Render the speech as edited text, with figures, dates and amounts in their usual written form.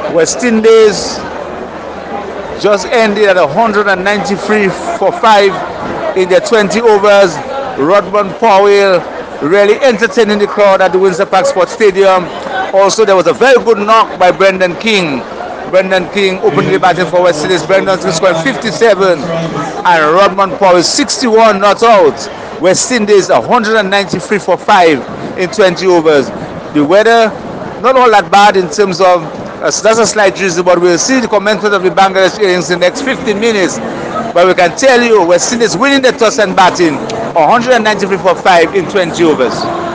West Indies just ended at 193 for 5 in their 20 overs. Rodman Powell really entertaining the crowd at the Windsor Park Sports Stadium. Also, there was a very good knock by Brendan King. Brendan King opened the batting for West Indies. Brendan King scored 57 and Rodman Powell 61 not out. West Indies 193 for 5 in 20 overs. The weather not all that bad in terms of that's a slight drizzle, but we'll see the commencement of the Bangladesh innings in the next 15 minutes. But we can tell you West Indies winning the toss and batting 193 for 5 in 20 overs.